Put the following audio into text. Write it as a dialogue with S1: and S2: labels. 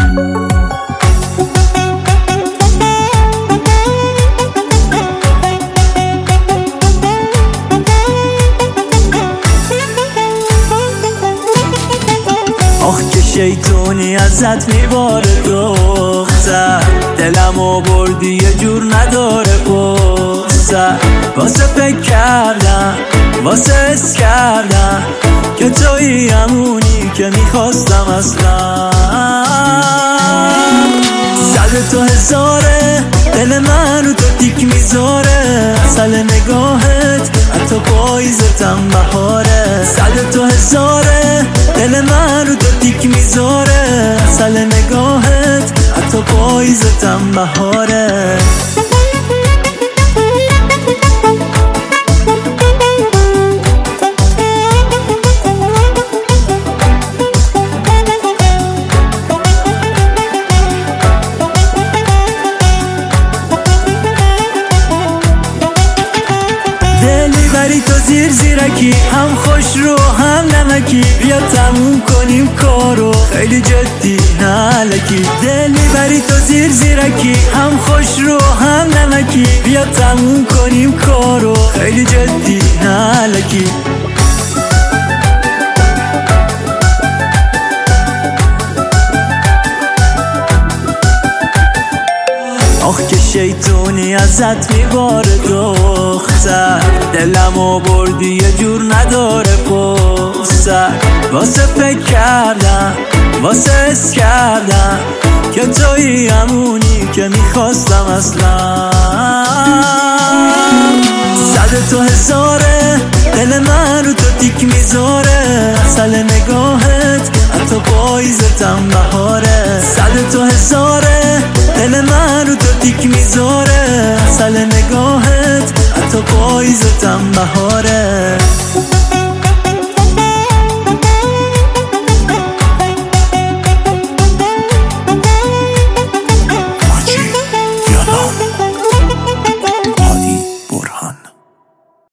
S1: آخ که شیطونی ازت میباره دختر، دلمو بردی یه جور نداره قصر. واسه فکر کردم، واسه حس کردم که تویی همونی که میخواستم اصلا. صد تو هزاره دل منو تو تیک میذاره، اصل نگاهت حتی پاییزتم بهاره. صد تو هزاره دل منو تو تیک میذاره، اصل نگاهت حتی پاییزتم بهاره. دلی تو زیر زیرکی، هم خوش رو هم نمکی، بیا تموم کنیم کارو خیلی جدی نالکی. دلی بری تو زیر زیرکی، هم خوش رو هم نمکی، بیا تموم کنیم کارو خیلی جدی نالکی. آخ که شیطونی ازت میباره دختر، دلمو بردی یه جور نداره قصر. واسه فکر کردم، واسه حس کردم که تویی همونی که میخواستم اصلا. صد تو هزاره دل منو تو تیک میذاره، اصل نگاهت حتی پاییزتم بهاره. صد تو هزاره دل منو تو تیک میذاره، اصل نگاهت حتی پاییزتم بهاره.